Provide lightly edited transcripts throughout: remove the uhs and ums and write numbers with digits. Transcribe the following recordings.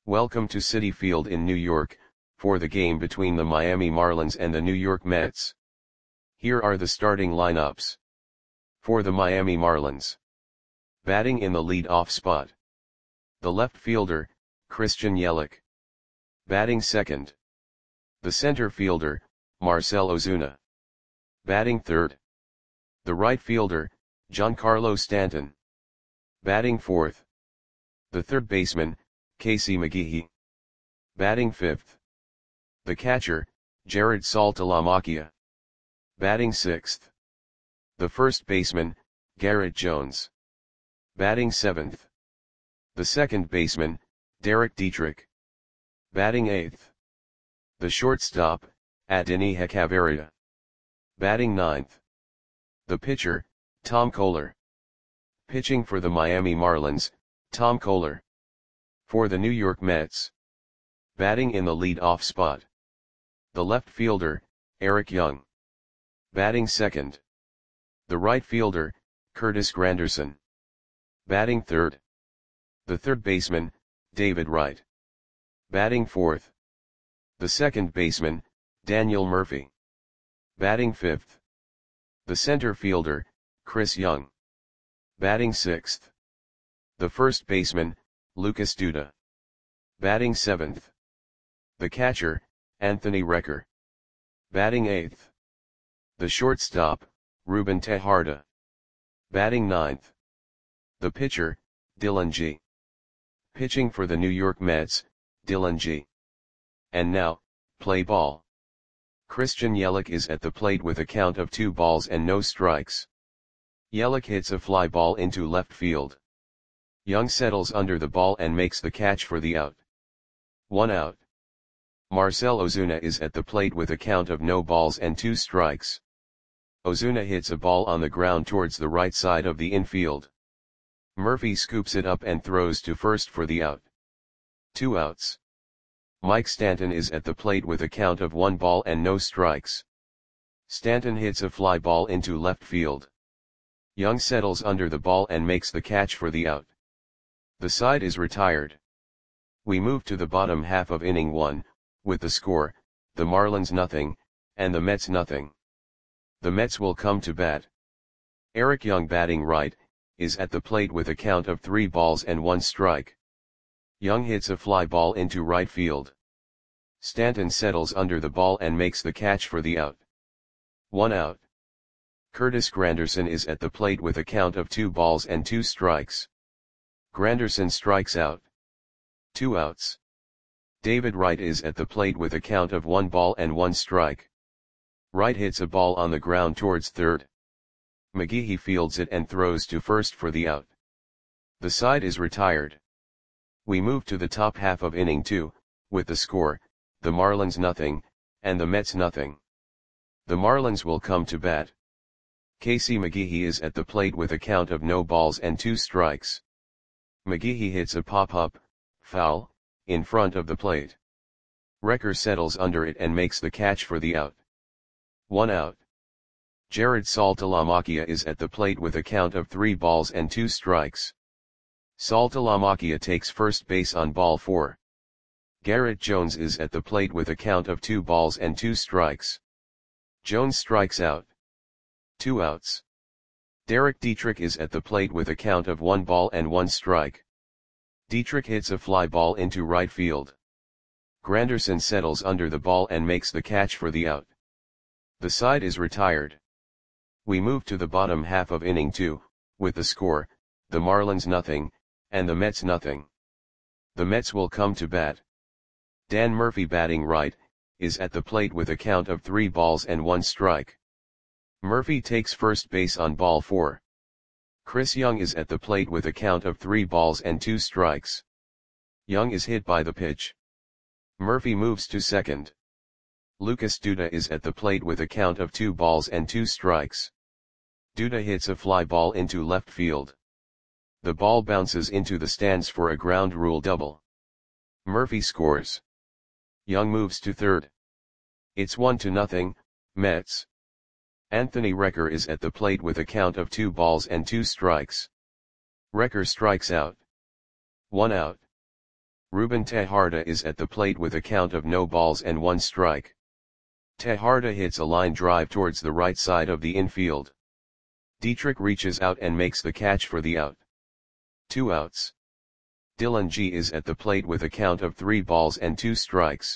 Welcome to Citi Field in New York, for the game between the Miami Marlins and the New York Mets. Here are the starting lineups. For the Miami Marlins. Batting in the lead-off spot. The left fielder, Christian Yelich. Batting second. The center fielder, Marcell Ozuna. Batting third. The right fielder, Giancarlo Stanton. Batting fourth. The third baseman, Casey McGehee. Batting fifth. The catcher, Jared Saltalamacchia. Batting sixth. The first baseman, Garrett Jones. Batting seventh. The second baseman, Derek Dietrich. Batting eighth. The shortstop, Adeiny Hechavarria. Batting ninth. The pitcher, Tom Koehler. Pitching for the Miami Marlins, Tom Koehler. For the New York Mets. Batting in the lead-off spot. The left fielder, Eric Young. Batting second. The right fielder, Curtis Granderson. Batting third. The third baseman, David Wright. Batting fourth. The second baseman, Daniel Murphy. Batting fifth. The center fielder, Chris Young. Batting sixth. The first baseman, Lucas Duda. Batting seventh. The catcher, Anthony Recker. Batting eighth. The shortstop, Ruben Tejada. Batting ninth. The pitcher, Dillon Gee. Pitching for the New York Mets, Dillon Gee. And now, play ball. Christian Yelich is at the plate with a count of 2 balls and no strikes. Yelich hits a fly ball into left field. Young settles under the ball and makes the catch for the out. 1 out. Marcell Ozuna is at the plate with a count of no balls and 2 strikes. Ozuna hits a ball on the ground towards the right side of the infield. Murphy scoops it up and throws to first for the out. 2 outs. Mike Stanton is at the plate with a count of 1 ball and no strikes. Stanton hits a fly ball into left field. Young settles under the ball and makes the catch for the out. The side is retired. We move to the bottom half of inning 1, with the score, the Marlins 0, and the Mets 0. The Mets will come to bat. Eric Young batting right, is at the plate with a count of 3 balls and 1 strike. Young hits a fly ball into right field. Stanton settles under the ball and makes the catch for the out. 1 out. Curtis Granderson is at the plate with a count of 2 balls and 2 strikes. Granderson strikes out. 2 outs. David Wright is at the plate with a count of 1 ball and 1 strike. Wright hits a ball on the ground towards third. McGehee fields it and throws to first for the out. The side is retired. We move to the top half of inning 2, with the score, the Marlins 0, and the Mets 0. The Marlins will come to bat. Casey McGehee is at the plate with a count of no balls and 2 strikes. McGehee hits a pop-up, foul, in front of the plate. Recker settles under it and makes the catch for the out. 1 out. Jared Saltalamacchia is at the plate with a count of 3 balls and 2 strikes. Saltalamacchia takes first base on ball 4. Garrett Jones is at the plate with a count of 2 balls and 2 strikes. Jones strikes out. 2 outs. Derek Dietrich is at the plate with a count of 1 ball and 1 strike. Dietrich hits a fly ball into right field. Granderson settles under the ball and makes the catch for the out. The side is retired. We move to the bottom half of inning 2, with the score, the Marlins 0, and the Mets 0. The Mets will come to bat. Dan Murphy batting right, is at the plate with a count of 3 balls and 1 strike. Murphy takes first base on ball 4. Chris Young is at the plate with a count of 3 balls and 2 strikes. Young is hit by the pitch. Murphy moves to second. Lucas Duda is at the plate with a count of 2 balls and 2 strikes. Duda hits a fly ball into left field. The ball bounces into the stands for a ground rule double. Murphy scores. Young moves to third. It's 1-0, Mets. Anthony Recker is at the plate with a count of 2 balls and 2 strikes. Recker strikes out. 1 out. Ruben Tejarda is at the plate with a count of no balls and 1 strike. Tejarda hits a line drive towards the right side of the infield. Dietrich reaches out and makes the catch for the out. 2 outs. Dylan G is at the plate with a count of 3 balls and 2 strikes.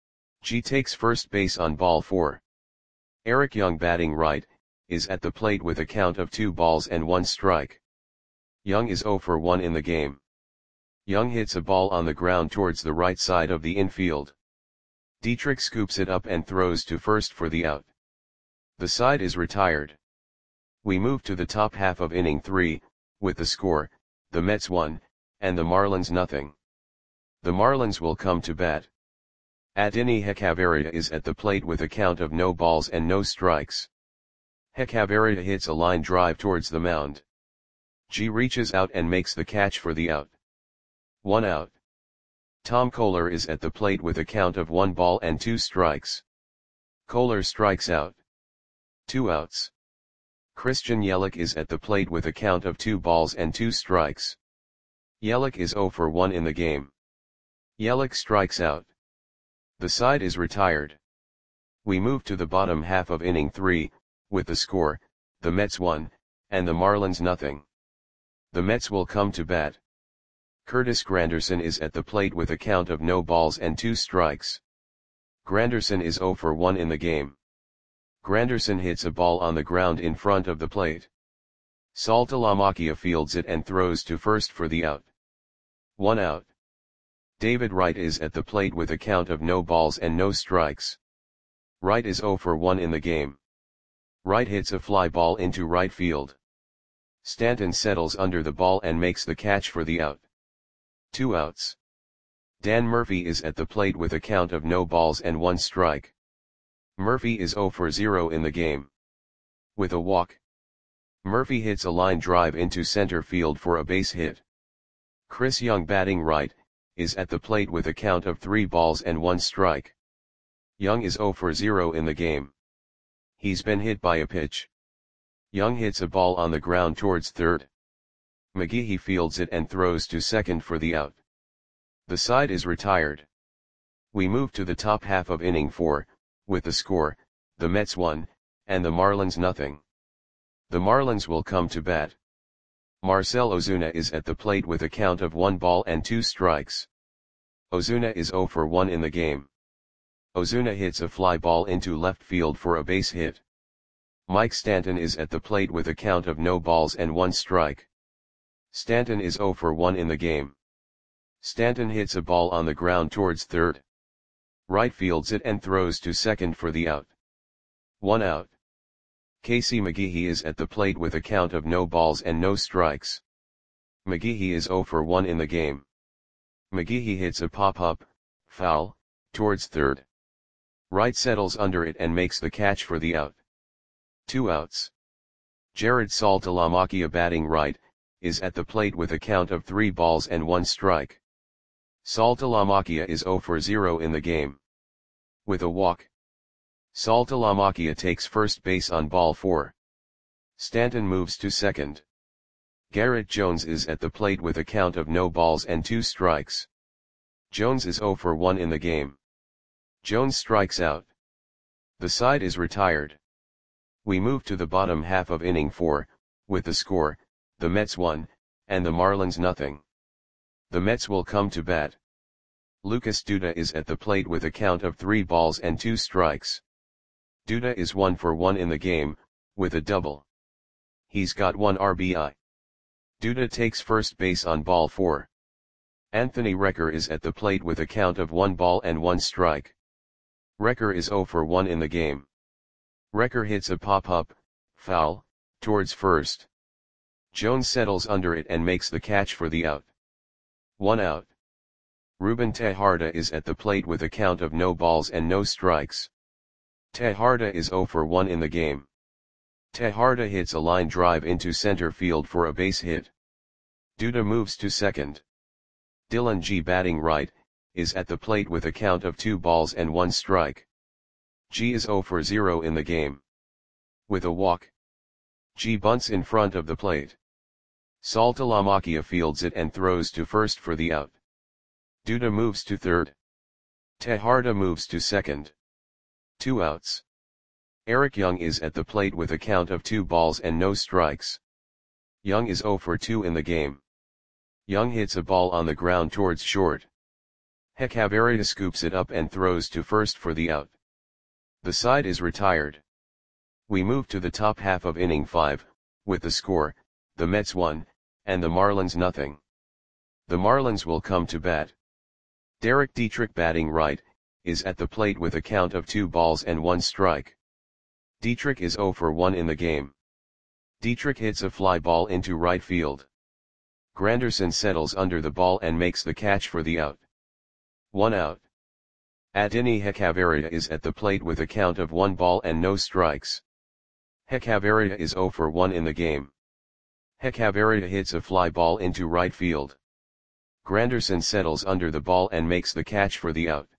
G takes first base on ball 4. Eric Young batting right, is at the plate with a count of 2 balls and 1 strike. Young is 0 for 1 in the game. Young hits a ball on the ground towards the right side of the infield. Dietrich scoops it up and throws to first for the out. The side is retired. We move to the top half of inning 3, with the score, the Mets 1, and the Marlins nothing. The Marlins will come to bat. Adeiny Hechavarria is at the plate with a count of no balls and no strikes. Hechavarria hits a line drive towards the mound. G reaches out and makes the catch for the out. 1 out. Tom Koehler is at the plate with a count of 1 ball and 2 strikes. Koehler strikes out. 2 outs. Christian Yelich is at the plate with a count of 2 balls and 2 strikes. Yelich is 0 for 1 in the game. Yelich strikes out. The side is retired. We move to the bottom half of inning 3, with the score, the Mets 1, and the Marlins nothing. The Mets will come to bat. Curtis Granderson is at the plate with a count of no balls and 2 strikes. Granderson is 0 for 1 in the game. Granderson hits a ball on the ground in front of the plate. Saltalamacchia fields it and throws to first for the out. 1 out. David Wright is at the plate with a count of no balls and no strikes. Wright is 0 for 1 in the game. Wright hits a fly ball into right field. Stanton settles under the ball and makes the catch for the out. 2 outs. Dan Murphy is at the plate with a count of no balls and 1 strike. Murphy is 0 for 0 in the game. With a walk. Murphy hits a line drive into center field for a base hit. Chris Young batting right, is at the plate with a count of 3 balls and 1 strike. Young is 0 for 0 in the game. He's been hit by a pitch. Young hits a ball on the ground towards third. McGehee fields it and throws to second for the out. The side is retired. We move to the top half of inning 4, with the score, the Mets 1, and the Marlins nothing. The Marlins will come to bat. Marcell Ozuna is at the plate with a count of 1 ball and 2 strikes. Ozuna is 0 for 1 in the game. Ozuna hits a fly ball into left field for a base hit. Mike Stanton is at the plate with a count of no balls and 1 strike. Stanton is 0 for 1 in the game. Stanton hits a ball on the ground towards third. Right fields it and throws to second for the out. 1 out. Casey McGehee is at the plate with a count of no balls and no strikes. McGehee is 0 for 1 in the game. McGehee hits a pop-up, foul, towards third. Wright settles under it and makes the catch for the out. 2 outs. Jared Saltalamacchia batting right, is at the plate with a count of 3 balls and 1 strike. Saltalamacchia is 0 for 0 in the game. With a walk. Saltalamacchia takes first base on ball 4. Stanton moves to second. Garrett Jones is at the plate with a count of no balls and 2 strikes. Jones is 0 for 1 in the game. Jones strikes out. The side is retired. We move to the bottom half of inning 4, with the score, the Mets 1, and the Marlins nothing. The Mets will come to bat. Lucas Duda is at the plate with a count of 3 balls and 2 strikes. Duda is 1 for 1 in the game, with a double. He's got 1 RBI. Duda takes first base on ball 4. Anthony Recker is at the plate with a count of 1 ball and 1 strike. Recker is 0 for 1 in the game. Recker hits a pop-up, foul, towards first. Jones settles under it and makes the catch for the out. 1 out. Ruben Tejarda is at the plate with a count of no balls and no strikes. Tejarda is 0 for 1 in the game. Tejarda hits a line drive into center field for a base hit. Duda moves to second. Dylan G batting right, is at the plate with a count of 2 balls and 1 strike. G is 0 for 0 in the game. With a walk. G bunts in front of the plate. Saltalamacchia fields it and throws to first for the out. Duda moves to third. Tejada moves to second. 2 outs. Eric Young is at the plate with a count of 2 balls and no strikes. Young is 0 for 2 in the game. Young hits a ball on the ground towards short. Hechavarria scoops it up and throws to first for the out. The side is retired. We move to the top half of inning 5, with the score, the Mets 1, and the Marlins nothing. The Marlins will come to bat. Derek Dietrich, batting right, is at the plate with a count of 2 balls and 1 strike. Dietrich is 0 for 1 in the game. Dietrich hits a fly ball into right field. Granderson settles under the ball and makes the catch for the out. 1 out. Adeiny Hechavarria is at the plate with a count of 1 ball and no strikes. Hechavarria is 0 for 1 in the game. Hechavarria hits a fly ball into right field. Granderson settles under the ball and makes the catch for the out.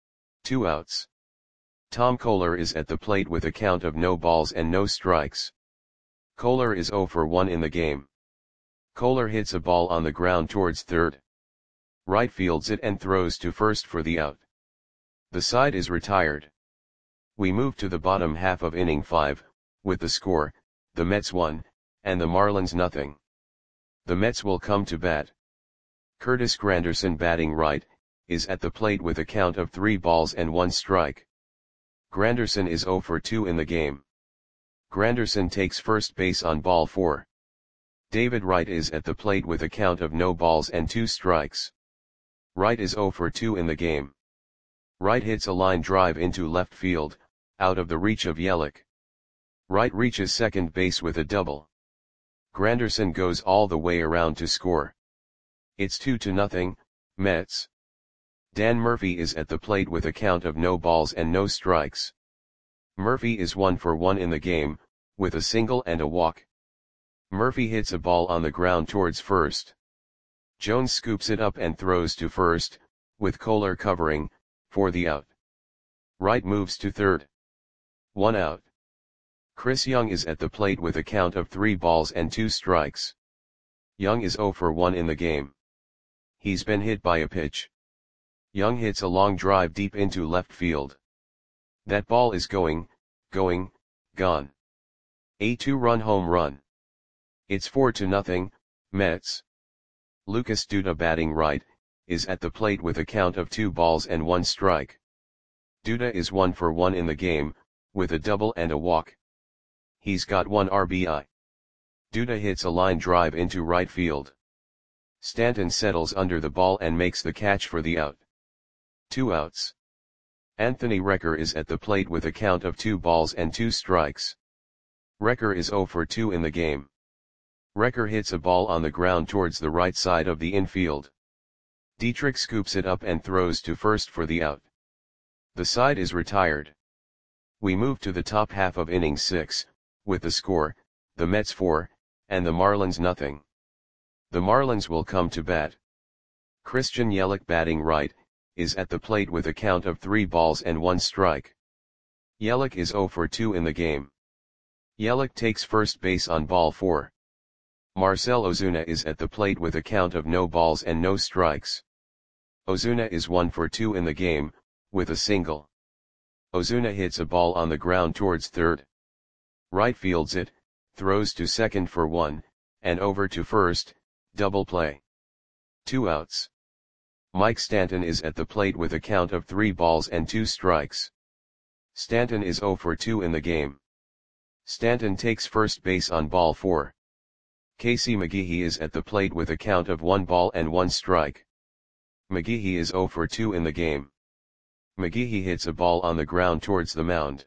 2 outs. Tom Koehler is at the plate with a count of no balls and no strikes. Koehler is 0 for 1 in the game. Koehler hits a ball on the ground towards third. Right fields it and throws to first for the out. The side is retired. We move to the bottom half of inning 5, with the score, the Mets 1, and the Marlins nothing. The Mets will come to bat. Curtis Granderson, batting right, is at the plate with a count of 3 balls and 1 strike. Granderson is 0 for 2 in the game. Granderson takes first base on ball 4. David Wright is at the plate with a count of no balls and 2 strikes. Wright is 0 for 2 in the game. Wright hits a line drive into left field, out of the reach of Yelich. Wright reaches second base with a double. Granderson goes all the way around to score. It's 2-0, Mets. Dan Murphy is at the plate with a count of no balls and no strikes. Murphy is 1 for 1 in the game, with a single and a walk. Murphy hits a ball on the ground towards first. Jones scoops it up and throws to first, with Koehler covering, for the out. Wright moves to third. 1 out. Chris Young is at the plate with a count of 3 balls and 2 strikes. Young is 0 for 1 in the game. He's been hit by a pitch. Young hits a long drive deep into left field. That ball is gone. A 2-run home run. It's 4-0, Mets. Lucas Duda, batting right, is at the plate with a count of 2 balls and 1 strike. Duda is 1 for 1 in the game, with a double and a walk. He's got 1 RBI. Duda hits a line drive into right field. Stanton settles under the ball and makes the catch for the out. 2 outs. Anthony Recker is at the plate with a count of 2 balls and 2 strikes. Recker is 0 for 2 in the game. Recker hits a ball on the ground towards the right side of the infield. Dietrich scoops it up and throws to first for the out. The side is retired. We move to the top half of inning 6, with the score, the Mets 4, and the Marlins nothing. The Marlins will come to bat. Christian Yelich, batting right, is at the plate with a count of 3 balls and 1 strike. Yelich is 0 for 2 in the game. Yelich takes first base on ball 4. Marcell Ozuna is at the plate with a count of no balls and no strikes. Ozuna is 1 for 2 in the game, with a single. Ozuna hits a ball on the ground towards third. Right fields it, throws to second for 1, and over to first, double play. 2 outs. Mike Stanton is at the plate with a count of 3 balls and 2 strikes. Stanton is 0 for 2 in the game. Stanton takes first base on ball 4. Casey McGehee is at the plate with a count of 1 ball and 1 strike. McGehee is 0 for 2 in the game. McGehee hits a ball on the ground towards the mound.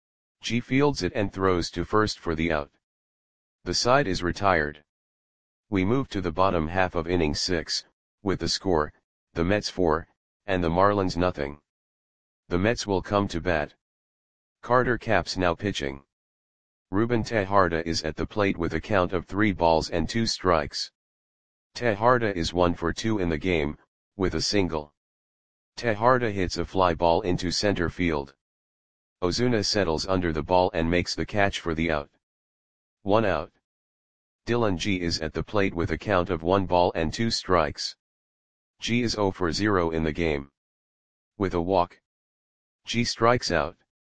G fields it and throws to first for the out. The side is retired. We move to the bottom half of inning 6, with the score, the Mets 4, and the Marlins nothing. The Mets will come to bat. Carter Capps now pitching. Ruben Tejada is at the plate with a count of 3 balls and 2 strikes. Tejada is 1 for 2 in the game, with a single. Tejada hits a fly ball into center field. Ozuna settles under the ball and makes the catch for the out. 1 out. Dylan G is at the plate with a count of 1 ball and 2 strikes. G is 0 for 0 in the game. With a walk, G strikes out.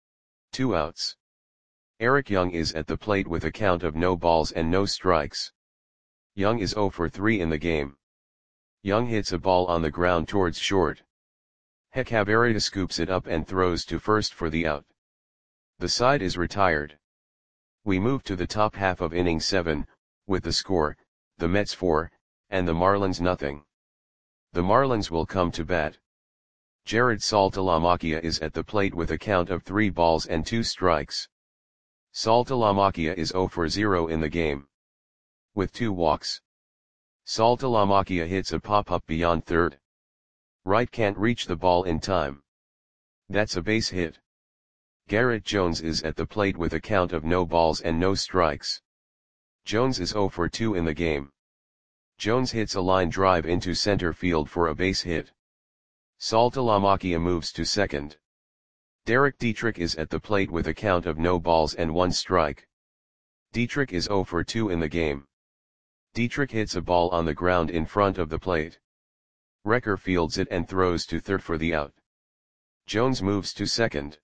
2 outs. Eric Young is at the plate with a count of no balls and no strikes. Young is 0 for 3 in the game. Young hits a ball on the ground towards short. Hechavarria scoops it up and throws to first for the out. The side is retired. We move to the top half of inning 7, with the score, the Mets 4, and the Marlins nothing. The Marlins will come to bat. Jared Saltalamacchia is at the plate with a count of 3 balls and 2 strikes. Saltalamacchia is 0 for 0 in the game. With 2 walks, Saltalamacchia hits a pop-up beyond third. Right can't reach the ball in time. That's a base hit. Garrett Jones is at the plate with a count of no balls and no strikes. Jones is 0 for 2 in the game. Jones hits a line drive into center field for a base hit. Saltalamacchia moves to second. Derek Dietrich is at the plate with a count of no balls and 1 strike. Dietrich is 0 for 2 in the game. Dietrich hits a ball on the ground in front of the plate. Recker fields it and throws to third for the out. Jones moves to second.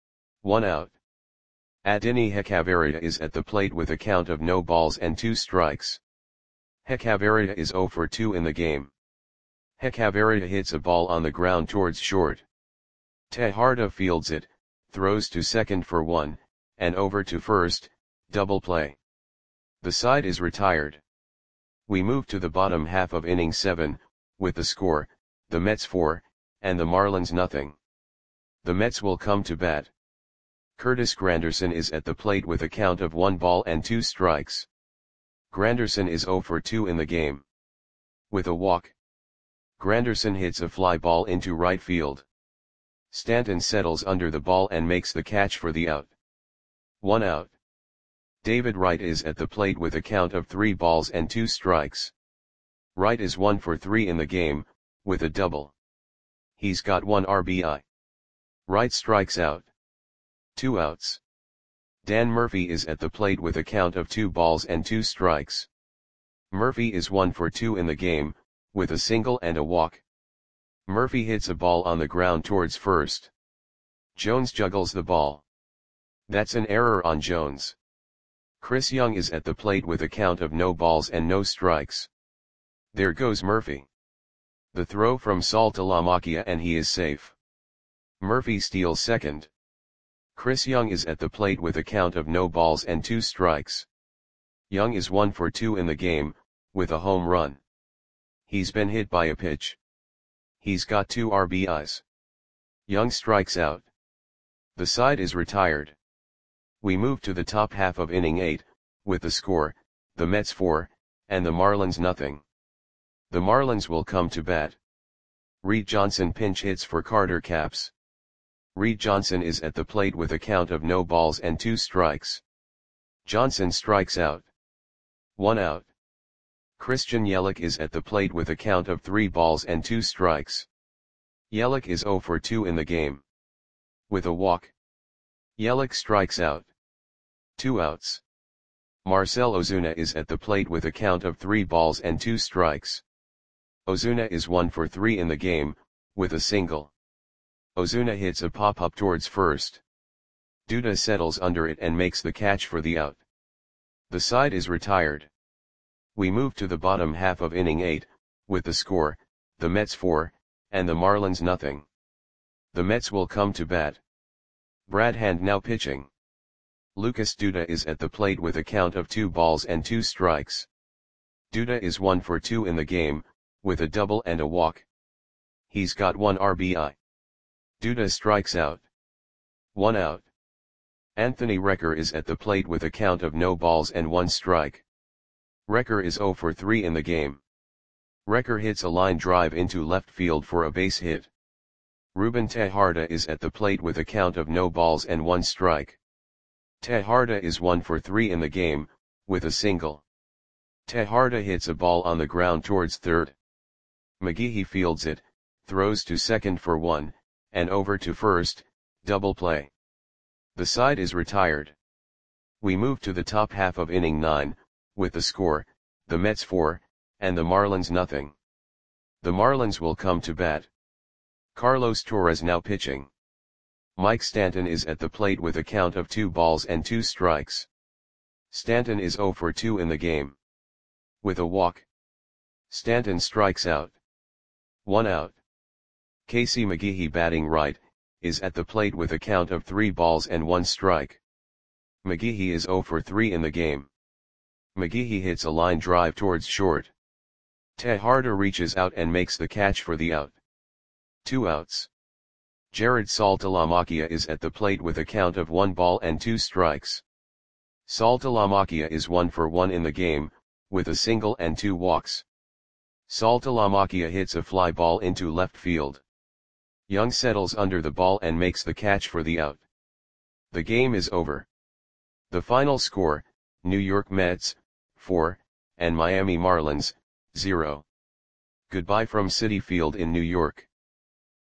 1 out. Adeiny Hechavarria is at the plate with a count of no balls and 2 strikes. Hechavarria is 0 for 2 in the game. Hechavarria hits a ball on the ground towards short. Tejada fields it, throws to second for 1, and over to first, double play. The side is retired. We move to the bottom half of inning 7, with the score, the Mets 4, and the Marlins nothing. The Mets will come to bat. Curtis Granderson is at the plate with a count of 1 ball and 2 strikes. Granderson is 0 for 2 in the game. With a walk, Granderson hits a fly ball into right field. Stanton settles under the ball and makes the catch for the out. 1 out. David Wright is at the plate with a count of 3 balls and 2 strikes. Wright is 1 for 3 in the game, with a double. He's got 1 RBI. Wright strikes out. 2 outs. Dan Murphy is at the plate with a count of 2 balls and 2 strikes. Murphy is 1 for 2 in the game, with a single and a walk. Murphy hits a ball on the ground towards first. Jones juggles the ball. That's an error on Jones. Chris Young is at the plate with a count of no balls and no strikes. There goes Murphy. The throw from Saltalamacchia and he is safe. Murphy steals second. Chris Young is at the plate with a count of no balls and 2 strikes. Young is 1 for 2 in the game, with a home run. He's been hit by a pitch. He's got 2 RBIs. Young strikes out. The side is retired. We move to the top half of inning 8, with the score, the Mets 4, and the Marlins nothing. The Marlins will come to bat. Reed Johnson pinch hits for Carter Capps. Reed Johnson is at the plate with a count of no balls and 2 strikes. Johnson strikes out. 1 out. Christian Yelich is at the plate with a count of 3 balls and 2 strikes. Yelich is 0 for 2 in the game. With a walk, Yelich strikes out. 2 outs. Marcell Ozuna is at the plate with a count of 3 balls and 2 strikes. Ozuna is 1 for 3 in the game, with a single. Ozuna hits a pop-up towards first. Duda settles under it and makes the catch for the out. The side is retired. We move to the bottom half of inning 8, with the score, the Mets 4, and the Marlins nothing. The Mets will come to bat. Brad Hand now pitching. Lucas Duda is at the plate with a count of 2 balls and 2 strikes. Duda is 1 for 2 in the game, with a double and a walk. He's got 1 RBI. Duda strikes out. 1 out. Anthony Recker is at the plate with a count of no balls and 1 strike. Recker is 0 for 3 in the game. Recker hits a line drive into left field for a base hit. Ruben Tejada is at the plate with a count of no balls and 1 strike. Tejada is 1 for 3 in the game, with a single. Tejada hits a ball on the ground towards third. McGehee fields it, throws to second for 1, and over to first, double play. The side is retired. We move to the top half of inning 9, with the score, the Mets 4, and the Marlins nothing. The Marlins will come to bat. Carlos Torres now pitching. Mike Stanton is at the plate with a count of 2 balls and 2 strikes. Stanton is 0 for 2 in the game. With a walk, Stanton strikes out. 1 out. Casey McGehee batting right, is at the plate with a count of 3 balls and 1 strike. McGehee is 0 for 3 in the game. McGehee hits a line drive towards short. Tejada reaches out and makes the catch for the out. 2 outs. Jared Saltalamacchia is at the plate with a count of 1 ball and 2 strikes. Saltalamacchia is 1 for 1 in the game, with a single and 2 walks. Saltalamacchia hits a fly ball into left field. Young settles under the ball and makes the catch for the out. The game is over. The final score, New York Mets, 4, and Miami Marlins, 0. Goodbye from Citi Field in New York.